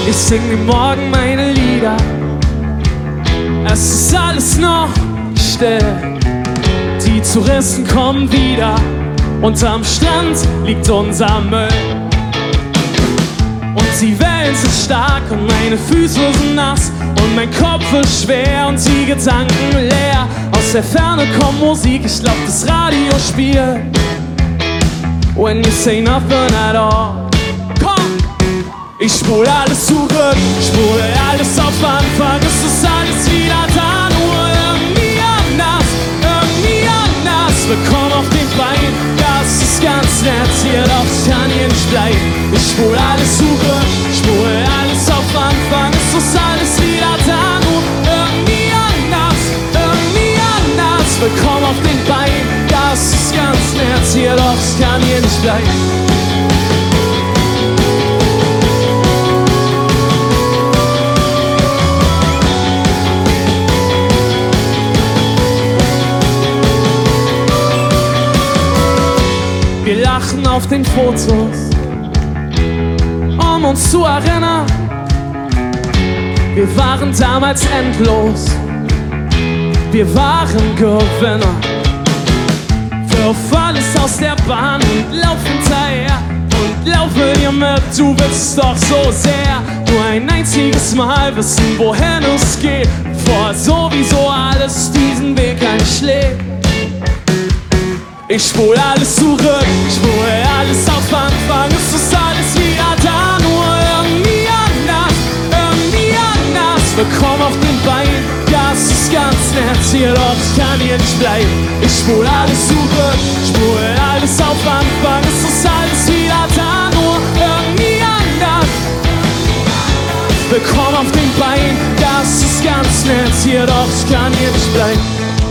Ich sing mir morgen meine Lieder. Es ist alles noch still. Die Touristen kommen wieder und am Strand liegt unser Müll. Und die Wellen sind stark und meine Füße sind nass und mein Kopf ist schwer und die Gedanken leer. Aus der Ferne kommt Musik, ich glaub das Radio spielt When you say nothing at all. Komm! Ich spule alles zurück, spule alles auf Anfang. Es ist alles wieder da, nur irgendwie anders, irgendwie anders. Willkommen auf den Beinen, das ist ganz nett hier, doch ich kann hier nicht bleiben. Ich spule alles zurück, spule alles auf Anfang. Es ist alles wieder da, nur irgendwie anders, irgendwie anders. Willkommen auf den Beinen, das ist ganz nett hier, doch ich kann hier nicht bleiben. Wir lachen auf den Fotos, um uns zu erinnern. Wir waren damals endlos, wir waren Gewinner. Wirf alles aus der Bahn und lauf hinterher und laufe dir mit, du willst doch so sehr. Nur ein einziges Mal wissen, wohin es geht, bevor sowieso alles diesen Weg einschlägt. Ich spule alles zurück, spule alles auf Anfang. Es ist alles wieder da, nur irgendwie anders, irgendwie anders. Willkommen auf den Beinen, ja es ist ganz nett hier, doch ich kann hier nicht bleiben. Ich spule alles zurück, spule alles auf Anfang. Es ist alles wieder da, nur irgendwie anders. Willkommen auf den Beinen, ja es ist ganz nett hier, doch ich kann hier nicht bleiben.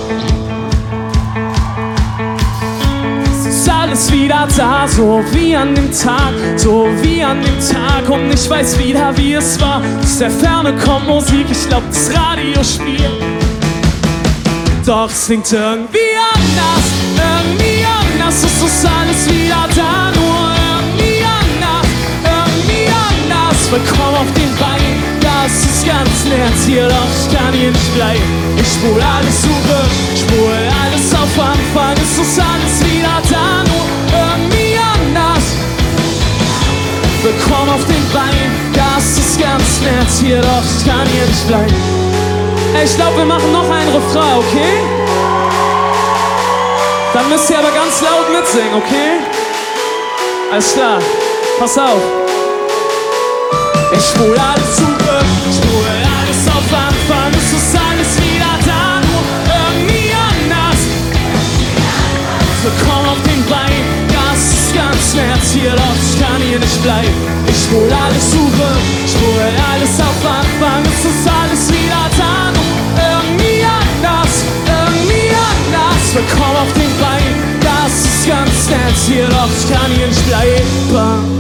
Alles wieder da, so wie an dem Tag, so wie an dem Tag. Und ich weiß wieder, wie es war. Aus der Ferne kommt Musik, ich glaub, das Radio spielt. Doch es klingt irgendwie anders, irgendwie anders. Es ist alles wieder da, nur irgendwie anders, irgendwie anders. Willkommen auf den Beinen, das ist ganz nett hier, doch ich kann hier nicht bleiben. Ich spule alles zurück, spule alles auf Anfang. Es ist alles wieder da, nur irgendwie anders. Willkommen auf den Beinen, das ist ganz nett hier, doch ich kann hier nicht bleiben. Ey, ich glaub, wir machen noch einen Refrain, okay? Dann müsst ihr aber ganz laut mitsingen, okay? Alles klar, pass auf. Ich spule alles zurück, spule alles auf Anfang. Es ist alles wieder da, nur irgendwie anders. Willkommen auf den Beinen, das ist ganz nett hier, doch ich kann hier nicht bleiben. Ich spule alles zurück, spule alles auf Anfang. Es ist alles wieder da, nur irgendwie anders, irgendwie anders. Willkommen auf den Beinen, das ist ganz nett hier, doch ich kann hier nicht bleiben.